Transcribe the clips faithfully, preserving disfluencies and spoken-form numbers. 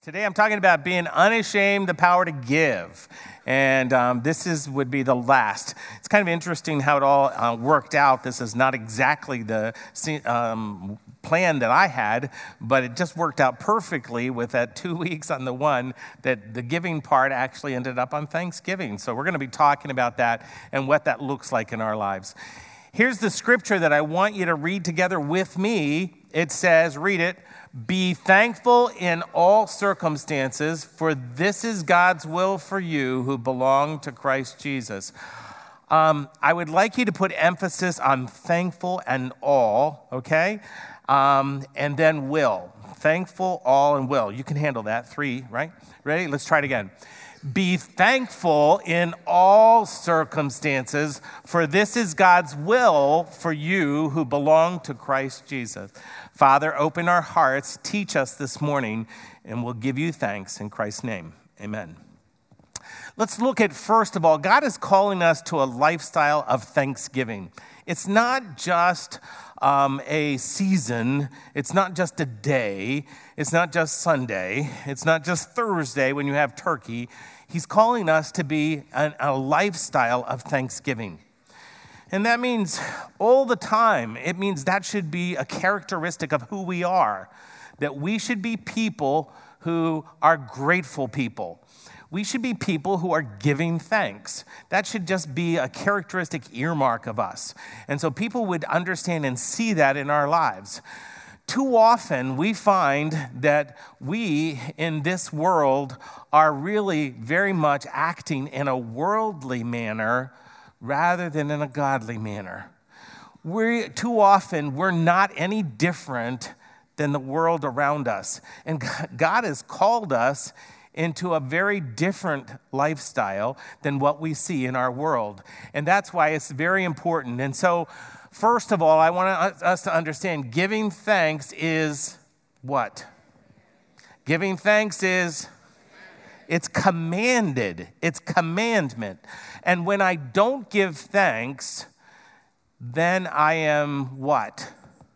Today I'm talking about being unashamed, the power to give. And um, this is would be the last. It's kind of interesting how it all uh, worked out. This is not exactly the um, plan that I had, but it just worked out perfectly with that two weeks on the one that the giving part actually ended up on Thanksgiving. So we're going to be talking about that and what that looks like in our lives. Here's the scripture that I want you to read together with me. It says, read it. Be thankful in all circumstances, for this is God's will for you who belong to Christ Jesus. Um, I would like you to put emphasis on thankful and all, okay? Um, and then will. Thankful, all, and will. You can handle that. Three, right? Ready? Let's try it again. Be thankful in all circumstances, for this is God's will for you who belong to Christ Jesus. Father, open our hearts, teach us this morning, and we'll give you thanks in Christ's name. Amen. Let's look at, first of all, God is calling us to a lifestyle of thanksgiving. It's not just um, a season. It's not just a day. It's not just Sunday. It's not just Thursday when you have turkey. He's calling us to be an, a lifestyle of thanksgiving. And that means all the time. It means that should be a characteristic of who we are, that we should be people who are grateful people. We should be people who are giving thanks. That should just be a characteristic earmark of us. And so people would understand and see that in our lives. Too often we find that we in this world are really very much acting in a worldly manner rather than in a godly manner. We too often we're not any different than the world around us. And God has called us into a very different lifestyle than what we see in our world. And that's why it's very important. And so, first of all, I want us to understand giving thanks is what? Giving thanks is, it's commanded. It's commandment. And when I don't give thanks, then I am what?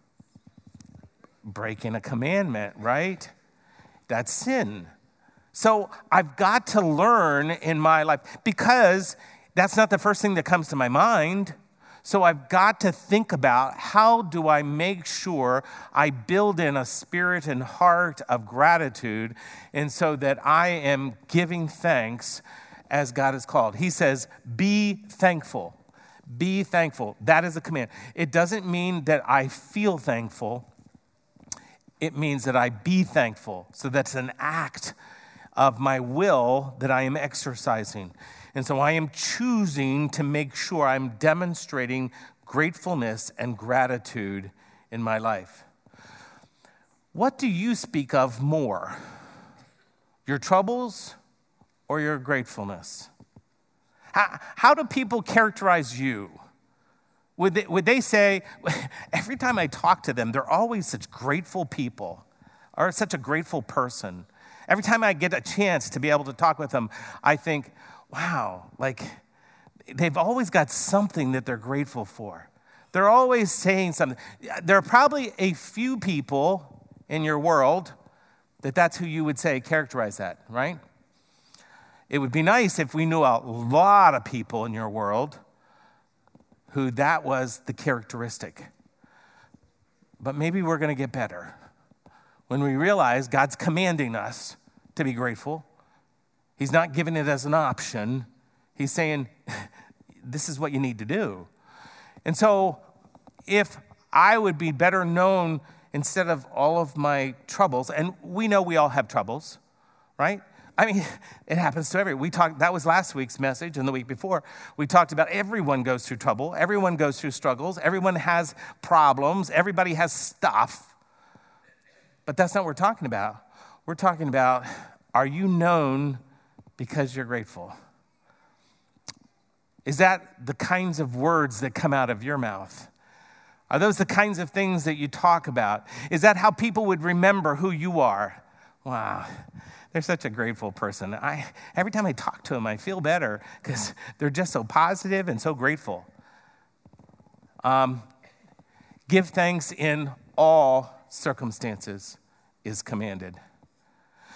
Breaking a commandment, right? That's sin. So I've got to learn in my life, because that's not the first thing that comes to my mind. So I've got to think about, how do I make sure I build in a spirit and heart of gratitude, and so that I am giving thanks as God has called. He says, be thankful. Be thankful. That is a command. It doesn't mean that I feel thankful. It means that I be thankful. So that's an act of my will that I am exercising. And so I am choosing to make sure I'm demonstrating gratefulness and gratitude in my life. What do you speak of more? Your troubles or your gratefulness? How, how do people characterize you? Would they, would they say, every time I talk to them, they're always such grateful people, or such a grateful person? Every time I get a chance to be able to talk with them, I think, wow, like they've always got something that they're grateful for. They're always saying something. There are probably a few people in your world that that's who you would say characterize that, right? It would be nice if we knew a lot of people in your world who that was the characteristic. But maybe we're going to get better when we realize God's commanding us to be grateful. He's not giving it as an option. He's saying, this is what you need to do. And so if I would be better known instead of all of my troubles, and we know we all have troubles, right? I mean, it happens to everyone. We talked, that was last week's message and the week before. We talked about everyone goes through trouble. Everyone goes through struggles. Everyone has problems. Everybody has stuff. But that's not what we're talking about. We're talking about, are you known because you're grateful? Is that the kinds of words that come out of your mouth? Are those the kinds of things that you talk about? Is that how people would remember who you are? Wow, they're such a grateful person. I, every time I talk to them, I feel better because they're just so positive and so grateful. Um, give thanks in all circumstances is commanded.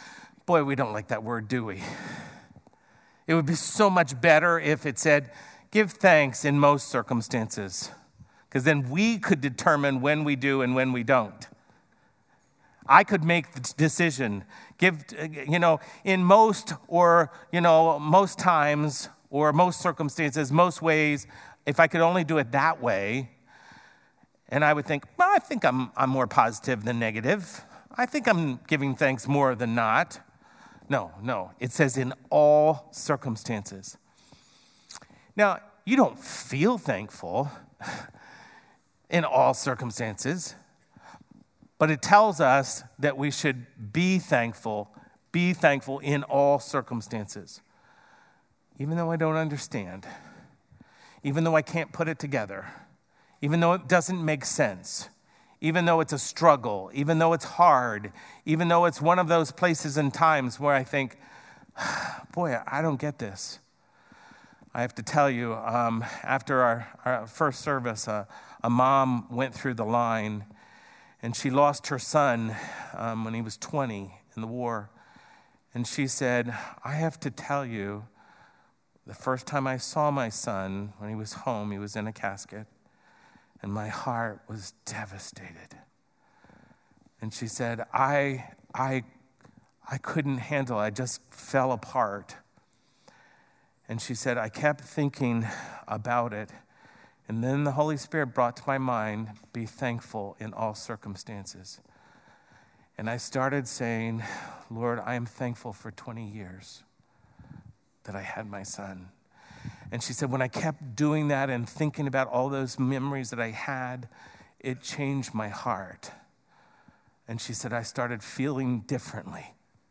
Boy, we don't like that word, do we? It would be so much better if it said, give thanks in most circumstances, because then we could determine when we do and when we don't. I could make the decision, give, you know, in most or, you know, most times or most circumstances, most ways, if I could only do it that way, and I would think, well, I think I'm, I'm more positive than negative. I think I'm giving thanks more than not. No, no. It says in all circumstances. Now, you don't feel thankful in all circumstances, but it tells us that we should be thankful, be thankful in all circumstances. Even though I don't understand, even though I can't put it together, even though it doesn't make sense, even though it's a struggle, even though it's hard, even though it's one of those places and times where I think, boy, I don't get this. I have to tell you, um, after our, our first service, uh, a mom went through the line, and she lost her son um, when he was twenty in the war. And she said, I have to tell you, the first time I saw my son, when he was home, he was in a casket, and my heart was devastated. And she said, I, I, I couldn't handle it. I just fell apart. And she said, I kept thinking about it. And then the Holy Spirit brought to my mind, be thankful in all circumstances. And I started saying, Lord, I am thankful for twenty years that I had my son. And she said, when I kept doing that and thinking about all those memories that I had, it changed my heart. And she said, I started feeling differently.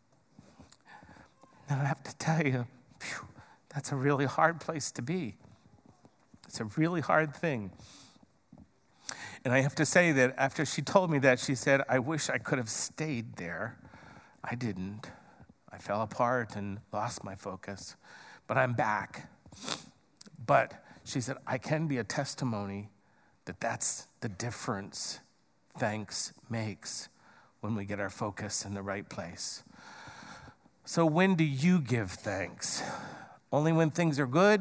Now I have to tell you, phew, that's a really hard place to be. It's a really hard thing. And I have to say that after she told me that, she said, I wish I could have stayed there. I didn't. I fell apart and lost my focus, but I'm back. But she said, I can be a testimony that that's the difference thanks makes when we get our focus in the right place. So when do you give thanks? Only when things are good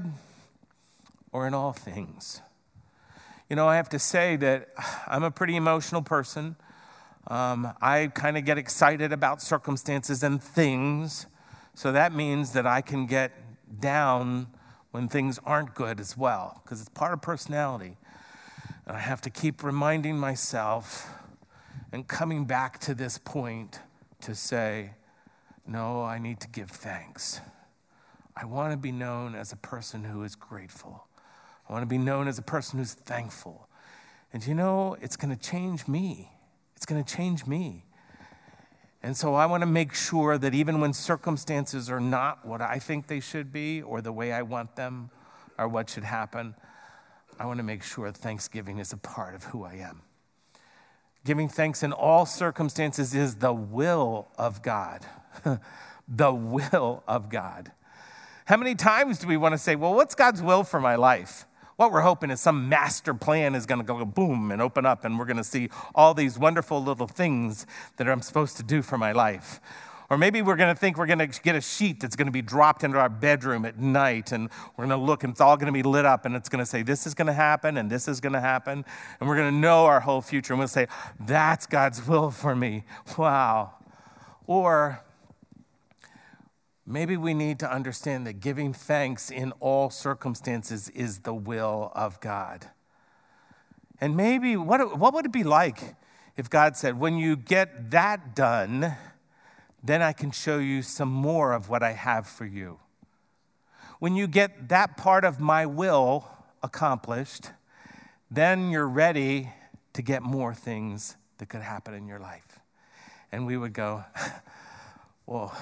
or in all things? You know, I have to say that I'm a pretty emotional person. Um, I kind of get excited about circumstances and things. So that means that I can get down when things aren't good as well, because it's part of personality. And I have to keep reminding myself and coming back to this point to say, no, I need to give thanks. I want to be known as a person who is grateful. I want to be known as a person who's thankful. And you know, it's going to change me. It's going to change me. And so I want to make sure that even when circumstances are not what I think they should be or the way I want them or what should happen, I want to make sure Thanksgiving is a part of who I am. Giving thanks in all circumstances is the will of God. The will of God. How many times do we want to say, well, what's God's will for my life? What we're hoping is some master plan is going to go boom and open up, and we're going to see all these wonderful little things that I'm supposed to do for my life. Or maybe we're going to think we're going to get a sheet that's going to be dropped into our bedroom at night, and we're going to look, and it's all going to be lit up, and it's going to say, this is going to happen, and this is going to happen, and we're going to know our whole future, and we'll say, that's God's will for me. Wow. Or maybe we need to understand that giving thanks in all circumstances is the will of God. And maybe, what, what would it be like if God said, when you get that done, then I can show you some more of what I have for you. When you get that part of my will accomplished, then you're ready to get more things that could happen in your life. And we would go, well,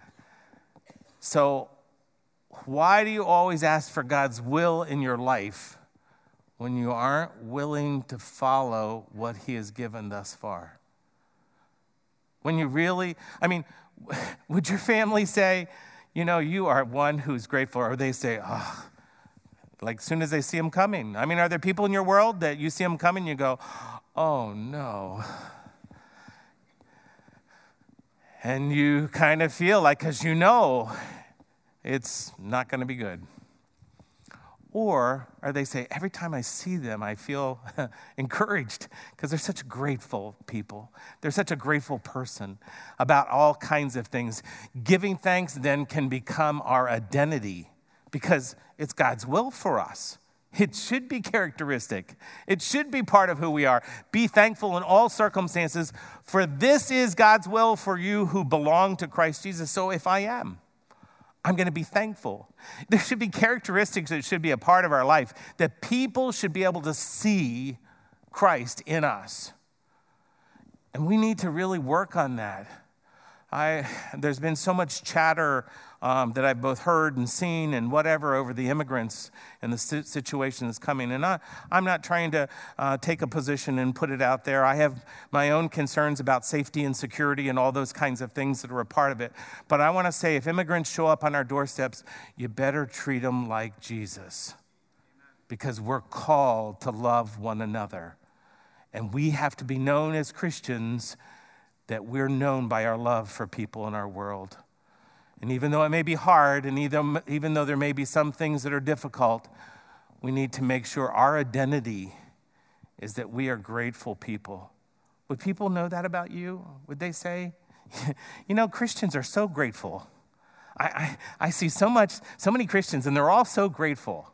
so why do you always ask for God's will in your life when you aren't willing to follow what he has given thus far? When you really, I mean, would your family say, you know, you are one who's grateful, or they say, oh, like as soon as they see him coming? I mean, are there people in your world that you see him coming, you go, oh no. And you kind of feel like, because you know it's not going to be good. Or, or they say, every time I see them, I feel encouraged because they're such grateful people. They're such a grateful person about all kinds of things. Giving thanks then can become our identity because it's God's will for us. It should be characteristic. It should be part of who we are. Be thankful in all circumstances, for this is God's will for you who belong to Christ Jesus. So if I am, I'm going to be thankful. There should be characteristics that should be a part of our life, that people should be able to see Christ in us. And we need to really work on that. I, there's been so much chatter um, that I've both heard and seen and whatever over the immigrants and the situation that's coming. And I, I'm not trying to uh, take a position and put it out there. I have my own concerns about safety and security and all those kinds of things that are a part of it. But I want to say, if immigrants show up on our doorsteps, you better treat them like Jesus, because we're called to love one another. And we have to be known as Christians, that we're known by our love for people in our world. And even though it may be hard, and even, even though there may be some things that are difficult, we need to make sure our identity is that we are grateful people. Would people know that about you? Would they say, you know, Christians are so grateful. I, I, I see so much, so many Christians, and they're all so grateful.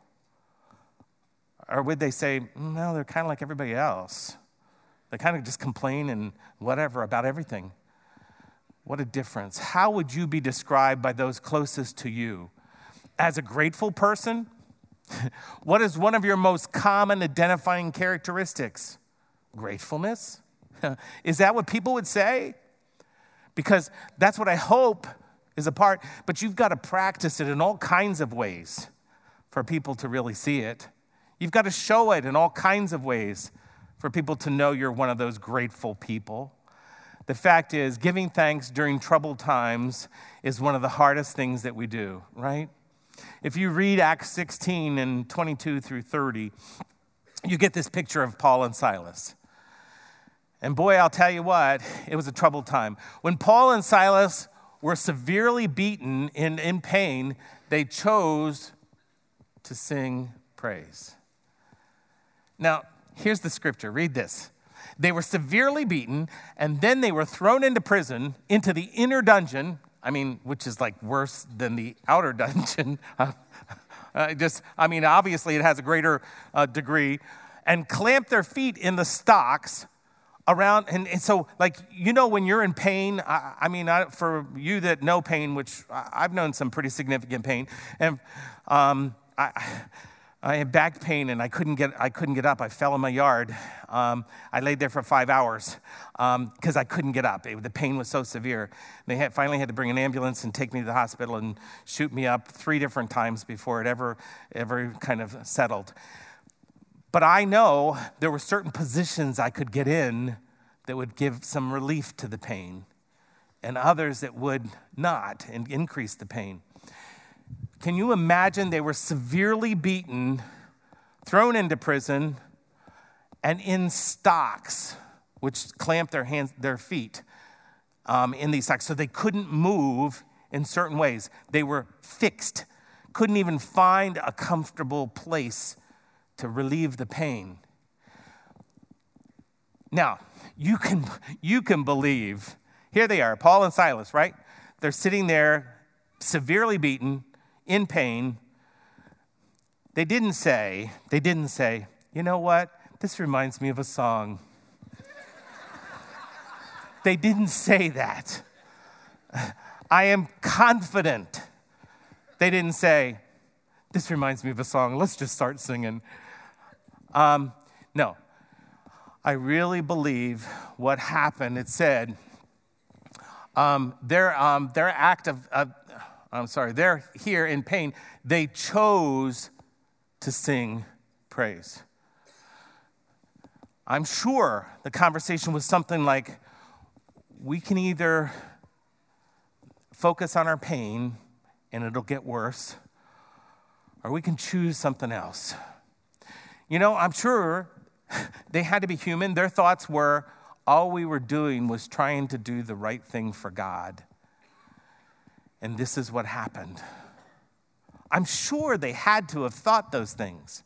Or would they say, no, they're kind of like everybody else. They kind of just complain and whatever about everything. What a difference. How would you be described by those closest to you? As a grateful person? What is one of your most common identifying characteristics? Gratefulness? Is that what people would say? Because that's what I hope is a part, but you've got to practice it in all kinds of ways for people to really see it. You've got to show it in all kinds of ways for people to know you're one of those grateful people. The fact is, giving thanks during troubled times is one of the hardest things that we do, right? If you read Acts sixteen and twenty-two through thirty, you get this picture of Paul and Silas. And boy, I'll tell you what, it was a troubled time. When Paul and Silas were severely beaten and in pain, they chose to sing praise. Now, here's the scripture. Read this. They were severely beaten, and then they were thrown into prison, into the inner dungeon, I mean, which is like worse than the outer dungeon. uh, just, I mean, obviously it has a greater uh, degree, and clamped their feet in the stocks around. And, and so, like, you know, when you're in pain, I, I mean, I, for you that know pain, which I, I've known some pretty significant pain, and um, I... I had back pain and I couldn't get I couldn't get up. I fell in my yard. Um, I laid there for five hours because um, I couldn't get up. It, the pain was so severe. They had, finally had to bring an ambulance and take me to the hospital and shoot me up three different times before it ever ever kind of settled. But I know there were certain positions I could get in that would give some relief to the pain, and others that would not and increase the pain. Can you imagine they were severely beaten, thrown into prison, and in stocks, which clamped their hands, their feet um, in these stocks, so they couldn't move in certain ways. They were fixed, couldn't even find a comfortable place to relieve the pain. Now, you can you can believe, here they are, Paul and Silas, right? They're sitting there, severely beaten, in pain. They didn't say, they didn't say, you know what? This reminds me of a song. They didn't say that. I am confident. They didn't say, this reminds me of a song. Let's just start singing. Um, no. I really believe what happened. It said, um, their, um, their act of, of I'm sorry, they're here in pain. They chose to sing praise. I'm sure the conversation was something like, we can either focus on our pain and it'll get worse, or we can choose something else. You know, I'm sure they had to be human. Their thoughts were, all we were doing was trying to do the right thing for God. And this is what happened. I'm sure they had to have thought those things,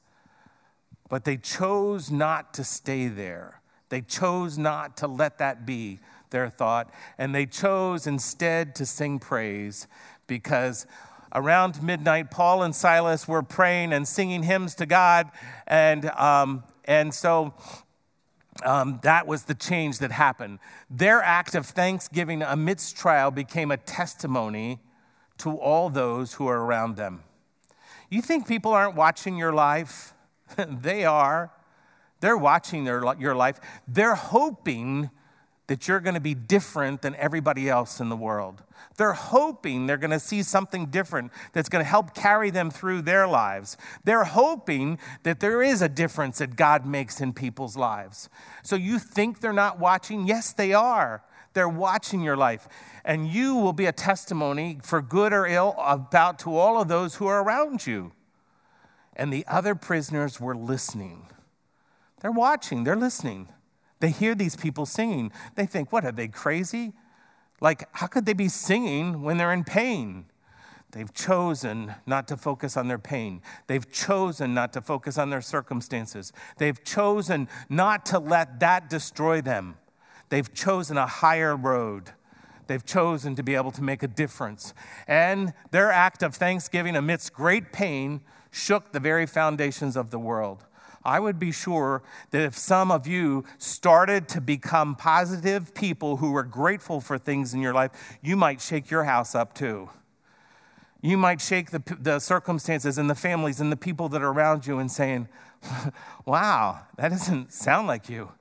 but they chose not to stay there. They chose not to let that be their thought, and they chose instead to sing praise, because around midnight, Paul and Silas were praying and singing hymns to God, and um, and so um, that was the change that happened. Their act of thanksgiving amidst trial became a testimony to all those who are around them. You think people aren't watching your life? They are. They're watching their, your life. They're hoping that you're going to be different than everybody else in the world. They're hoping they're going to see something different that's going to help carry them through their lives. They're hoping that there is a difference that God makes in people's lives. So you think they're not watching? Yes, they are. They're watching your life. And you will be a testimony, for good or ill, about to all of those who are around you. And the other prisoners were listening. They're watching. They're listening. They hear these people singing. They think, what, are they crazy? Like, how could they be singing when they're in pain? They've chosen not to focus on their pain. They've chosen not to focus on their circumstances. They've chosen not to let that destroy them. They've chosen a higher road. They've chosen to be able to make a difference. And their act of thanksgiving amidst great pain shook the very foundations of the world. I would be sure that if some of you started to become positive people who were grateful for things in your life, you might shake your house up too. You might shake the, the circumstances and the families and the people that are around you and saying, wow, that doesn't sound like you.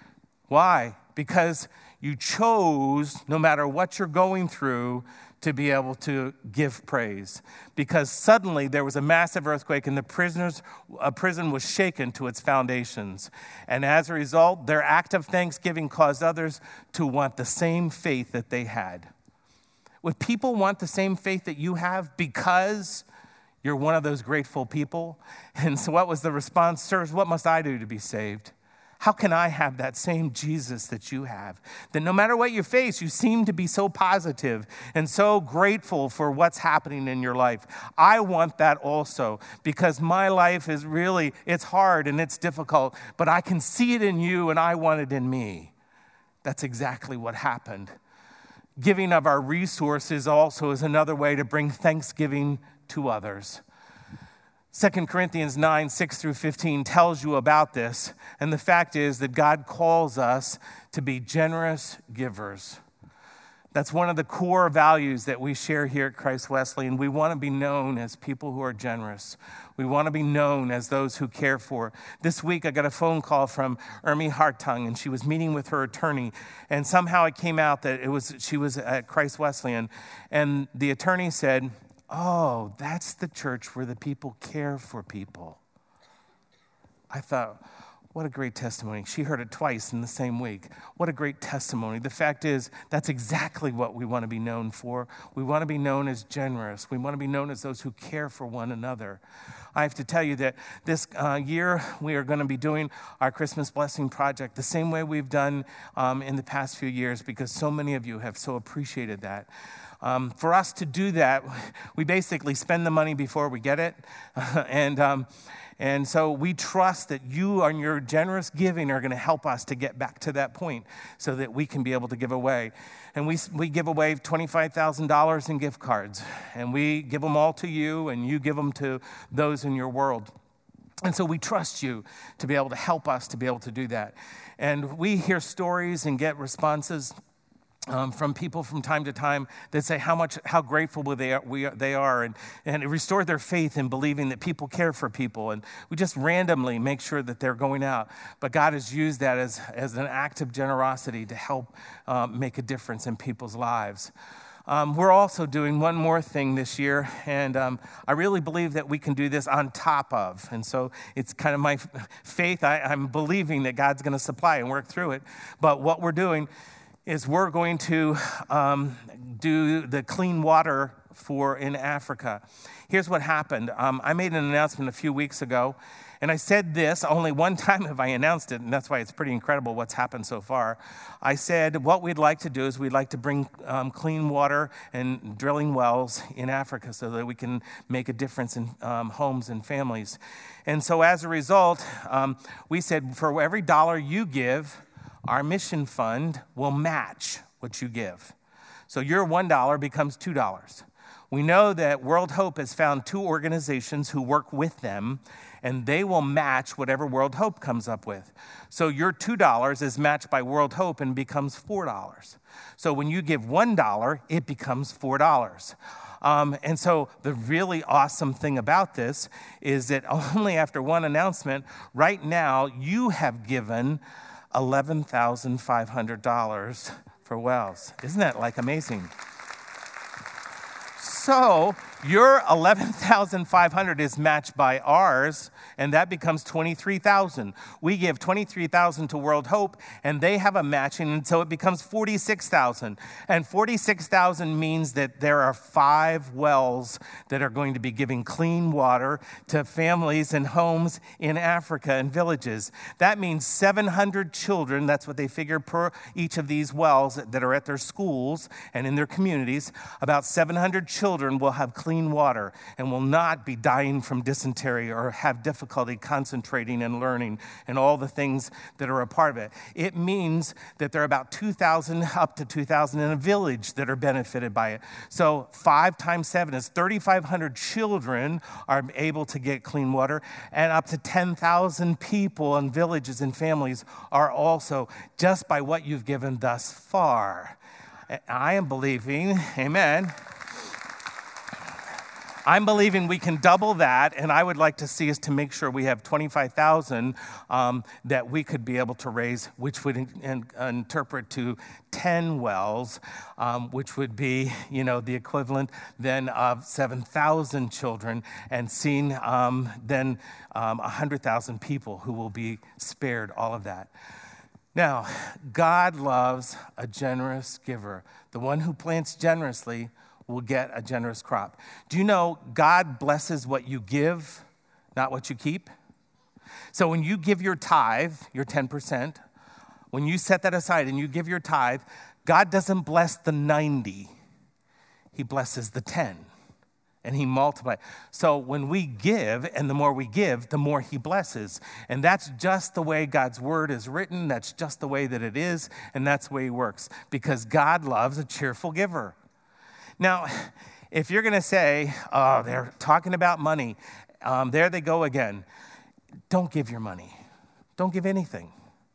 Why? Because you chose, no matter what you're going through, to be able to give praise. Because suddenly there was a massive earthquake and the prisoners, a prison was shaken to its foundations. And as a result, their act of thanksgiving caused others to want the same faith that they had. Would people want the same faith that you have because you're one of those grateful people? And so what was the response? Sirs, what must I do to be saved? How can I have that same Jesus that you have? That no matter what you face, you seem to be so positive and so grateful for what's happening in your life. I want that also, because my life is really, it's hard and it's difficult, but I can see it in you and I want it in me. That's exactly what happened. Giving of our resources also is another way to bring thanksgiving to others. Second Corinthians nine, six through fifteen tells you about this. And the fact is that God calls us to be generous givers. That's one of the core values that we share here at Christ Wesleyan. We want to be known as people who are generous. We want to be known as those who care for. This week, I got a phone call from Ermi Hartung, and she was meeting with her attorney. And somehow it came out that it was she was at Christ Wesleyan. And the attorney said, oh, that's the church where the people care for people. I thought, what a great testimony. She heard it twice in the same week. What a great testimony. The fact is, that's exactly what we want to be known for. We want to be known as generous. We want to be known as those who care for one another. I have to tell you that this uh, year we are going to be doing our Christmas Blessing Project the same way we've done um, in the past few years, because so many of you have so appreciated that. Um, for us to do that, we basically spend the money before we get it. and um, and so we trust that you and your generous giving are going to help us to get back to that point so that we can be able to give away. And we we give away twenty-five thousand dollars in gift cards. And we give them all to you, and you give them to those in your world. And so we trust you to be able to help us to be able to do that. And we hear stories and get responses Um, from people from time to time that say how much, how grateful they are, we are, they are, and, and it restored their faith in believing that people care for people. And we just randomly make sure that they're going out. But God has used that as, as an act of generosity to help um, make a difference in people's lives. Um, we're also doing one more thing this year, and um, I really believe that we can do this on top of. And so it's kind of my faith. I, I'm believing that God's going to supply and work through it. But what we're doing is we're going to um, do the clean water for in Africa. Here's what happened. Um, I made an announcement a few weeks ago, and I said this, only one time have I announced it, and that's why it's pretty incredible what's happened so far. I said what we'd like to do is we'd like to bring um, clean water and drilling wells in Africa so that we can make a difference in um, homes and families. And so as a result, um, we said for every dollar you give, our mission fund will match what you give. So your one dollar becomes two dollars. We know that World Hope has found two organizations who work with them, and they will match whatever World Hope comes up with. So your two dollars is matched by World Hope and becomes four dollars. So when you give one dollar, it becomes four dollars. Um, and so the really awesome thing about this is that only after one announcement, right now, you have given eleven thousand five hundred dollars for wells. Isn't that like amazing? So your eleven thousand five hundred dollars is matched by ours, and that becomes twenty-three thousand dollars. We give twenty-three thousand dollars to World Hope, and they have a matching, and so it becomes forty-six thousand dollars. And forty-six thousand dollars means that there are five wells that are going to be giving clean water to families and homes in Africa and villages. That means seven hundred children, that's what they figure per each of these wells that are at their schools and in their communities. About seven hundred children will have clean water and will not be dying from dysentery or have difficulty concentrating and learning and all the things that are a part of it. It means that there are about two thousand, up to two thousand in a village that are benefited by it. So five times seven is thirty-five hundred children are able to get clean water, and up to ten thousand people and villages and families are also, just by what you've given thus far. I am believing, amen, I'm believing we can double that, and I would like to see us to make sure we have twenty-five thousand um, that we could be able to raise, which would in, in, interpret to ten wells, um, which would be, you know, the equivalent then of seven thousand children, and seeing um, then um, one hundred thousand people who will be spared all of that. Now, God loves a generous giver. The one who plants generously will get a generous crop. Do you know God blesses what you give, not what you keep? So when you give your tithe, your ten percent, when you set that aside and you give your tithe, God doesn't bless the ninety. He blesses the ten, and he multiplies. So when we give, and the more we give, the more he blesses. And that's just the way God's word is written. That's just the way that it is, and that's the way he works, because God loves a cheerful giver. Now, if you're going to say, oh, they're talking about money, um, there they go again. Don't give your money. Don't give anything.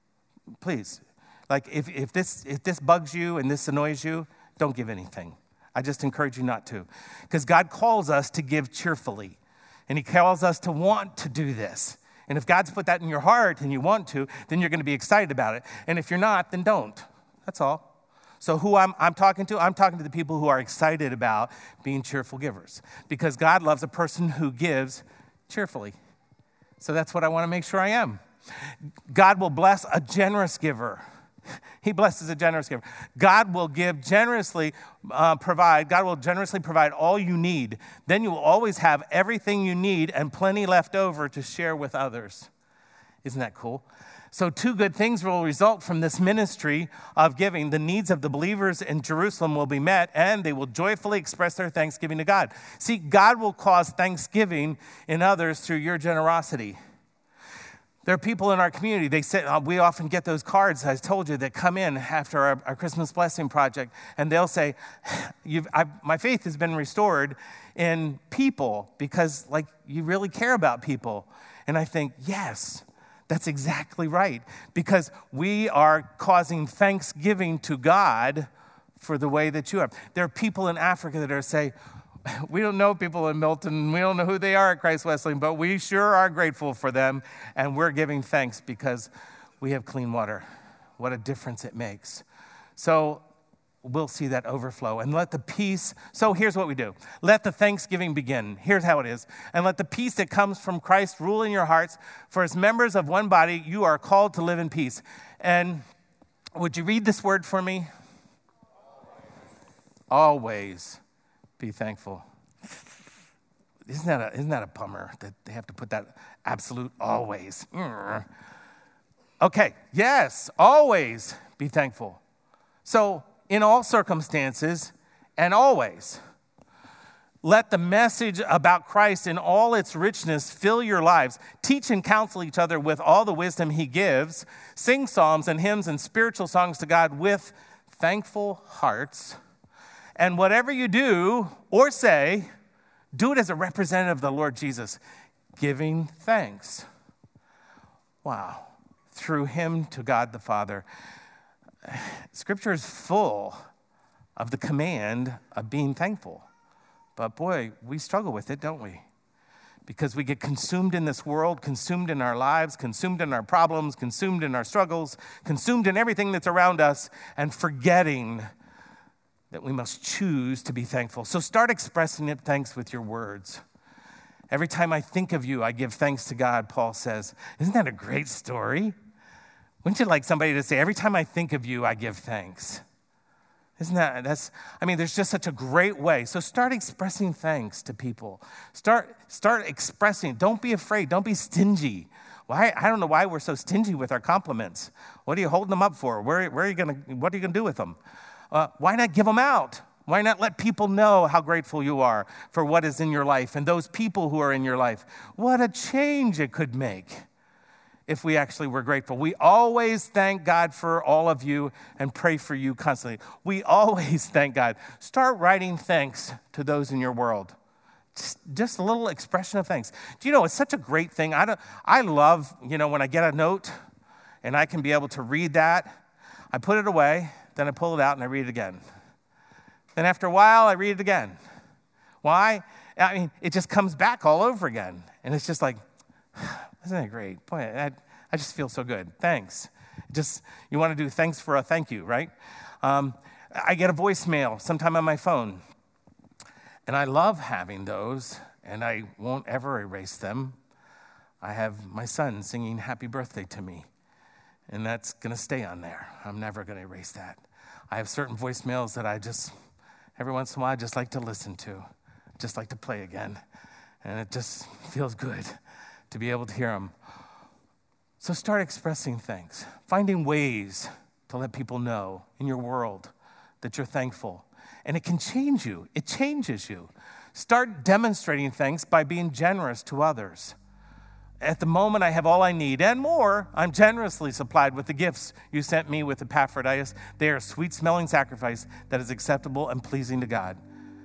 Please. Like, if, if, this, if this bugs you and this annoys you, don't give anything. I just encourage you not to. Because God calls us to give cheerfully. And he calls us to want to do this. And if God's put that in your heart and you want to, then you're going to be excited about it. And if you're not, then don't. That's all. So who I'm, I'm talking to? I'm talking to the people who are excited about being cheerful givers, because God loves a person who gives cheerfully. So that's what I want to make sure I am. God will bless a generous giver. He blesses a generous giver. God will give generously, uh, provide. God will generously provide all you need. Then you will always have everything you need and plenty left over to share with others. Isn't that cool? So two good things will result from this ministry of giving. The needs of the believers in Jerusalem will be met, and they will joyfully express their thanksgiving to God. See, God will cause thanksgiving in others through your generosity. There are people in our community, they say, uh, we often get those cards, as I told you, that come in after our, our Christmas Blessing Project, and they'll say, You've, I've, my faith has been restored in people because, like, you really care about people. And I think, yes, that's exactly right, because we are causing thanksgiving to God for the way that you are. There are people in Africa that are saying, we don't know people in Milton, we don't know who they are at Christ Wesleyan, but we sure are grateful for them, and we're giving thanks because we have clean water. What a difference it makes. So we'll see that overflow. And let the peace, so here's what we do. Let the thanksgiving begin. Here's how it is. And let the peace that comes from Christ rule in your hearts. For as members of one body, you are called to live in peace. And would you read this word for me? always be thankful. Isn't that a, isn't that a bummer that they have to put that absolute always? Mm. Okay, yes, always be thankful. So in all circumstances and always, let the message about Christ in all its richness fill your lives. Teach and counsel each other with all the wisdom he gives. Sing psalms and hymns and spiritual songs to God with thankful hearts. And whatever you do or say, do it as a representative of the Lord Jesus, giving thanks. Wow. Through him to God the Father. Scripture is full of the command of being thankful. But boy, we struggle with it, don't we? Because we get consumed in this world, consumed in our lives, consumed in our problems, consumed in our struggles, consumed in everything that's around us, and forgetting that we must choose to be thankful. So start expressing it thanks with your words. Every time I think of you, I give thanks to God, Paul says. Isn't that a great story? Wouldn't you like somebody to say, every time I think of you, I give thanks? Isn't that, that's, I mean, there's just such a great way. So start expressing thanks to people. Start, start expressing, don't be afraid, don't be stingy. Why? I don't know why we're so stingy with our compliments. What are you holding them up for? Where, where are you gonna, what are you gonna do with them? Uh, why not give them out? Why not let people know how grateful you are for what is in your life and those people who are in your life? What a change it could make if we actually were grateful. We always thank God for all of you and pray for you constantly. We always thank God. Start writing thanks to those in your world. Just, just a little expression of thanks. Do you know, it's such a great thing. I, don't, I love, you know, when I get a note and I can be able to read that, I put it away, then I pull it out and I read it again. Then after a while, I read it again. Why? I mean, it just comes back all over again. And it's just like, isn't that great? Boy, I, I just feel so good. Thanks. Just, you want to do thanks for a thank you, right? Um, I get a voicemail sometime on my phone. And I love having those, and I won't ever erase them. I have my son singing happy birthday to me, and that's going to stay on there. I'm never going to erase that. I have certain voicemails that I just, every once in a while, I just like to listen to, just like to play again. And it just feels good to be able to hear them. So start expressing thanks, finding ways to let people know in your world that you're thankful. And it can change you. It changes you. Start demonstrating thanks by being generous to others. At the moment, I have all I need and more. I'm generously supplied with the gifts you sent me with Epaphroditus. They are a sweet-smelling sacrifice that is acceptable and pleasing to God.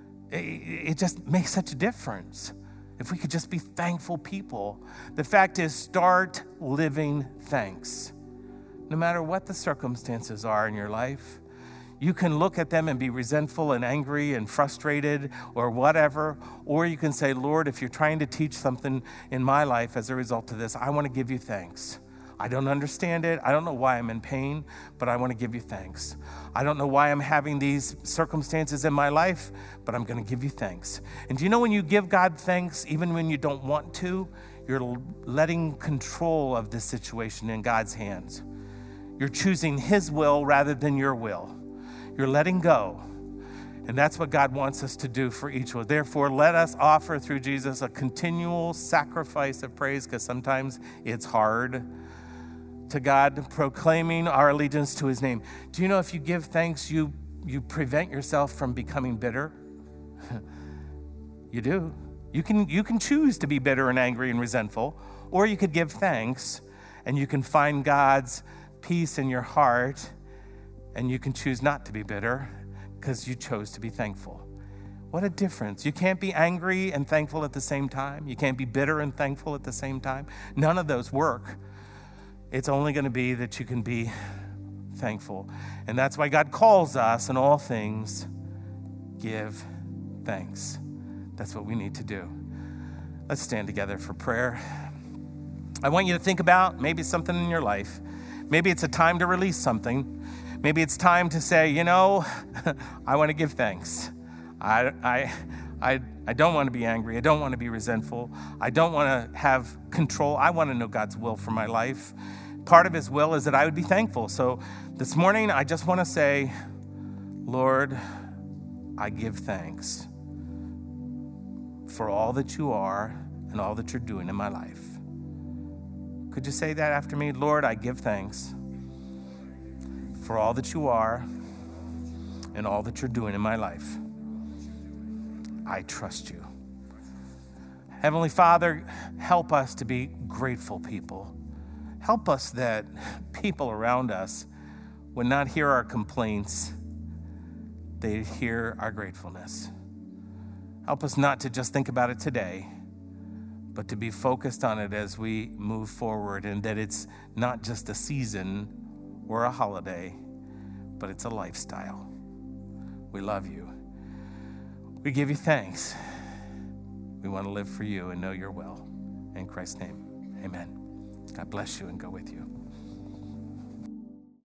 It just makes such a difference. If we could just be thankful people. The fact is, start living thanks. No matter what the circumstances are in your life, you can look at them and be resentful and angry and frustrated or whatever, or you can say, Lord, if you're trying to teach something in my life as a result of this, I want to give you thanks. I don't understand it. I don't know why I'm in pain, but I want to give you thanks. I don't know why I'm having these circumstances in my life, but I'm going to give you thanks. And do you know when you give God thanks, even when you don't want to, you're letting control of this situation in God's hands. You're choosing his will rather than your will. You're letting go. And that's what God wants us to do for each one. Therefore, let us offer through Jesus a continual sacrifice of praise, because sometimes it's hard, to God, proclaiming our allegiance to his name. Do you know if you give thanks, you, you prevent yourself from becoming bitter? You do. You can, you can choose to be bitter and angry and resentful, or you could give thanks and you can find God's peace in your heart, and you can choose not to be bitter because you chose to be thankful. What a difference. You can't be angry and thankful at the same time. You can't be bitter and thankful at the same time. None of those work. It's only going to be that you can be thankful. And that's why God calls us in all things, give thanks. That's what we need to do. Let's stand together for prayer. I want you to think about maybe something in your life. Maybe it's a time to release something. Maybe it's time to say, you know, I want to give thanks. I, I, I, I don't want to be angry. I don't want to be resentful. I don't want to have control. I want to know God's will for my life. Part of his will is that I would be thankful. So this morning, I just want to say, Lord, I give thanks for all that you are and all that you're doing in my life. Could you say that after me? Lord, I give thanks for all that you are and all that you're doing in my life. I trust you. Heavenly Father, help us to be grateful people. Help us that people around us would not hear our complaints, they hear our gratefulness. Help us not to just think about it today, but to be focused on it as we move forward, and that it's not just a season or a holiday, but it's a lifestyle. We love you. We give you thanks. We want to live for you and know your will. In Christ's name, amen. God bless you and go with you.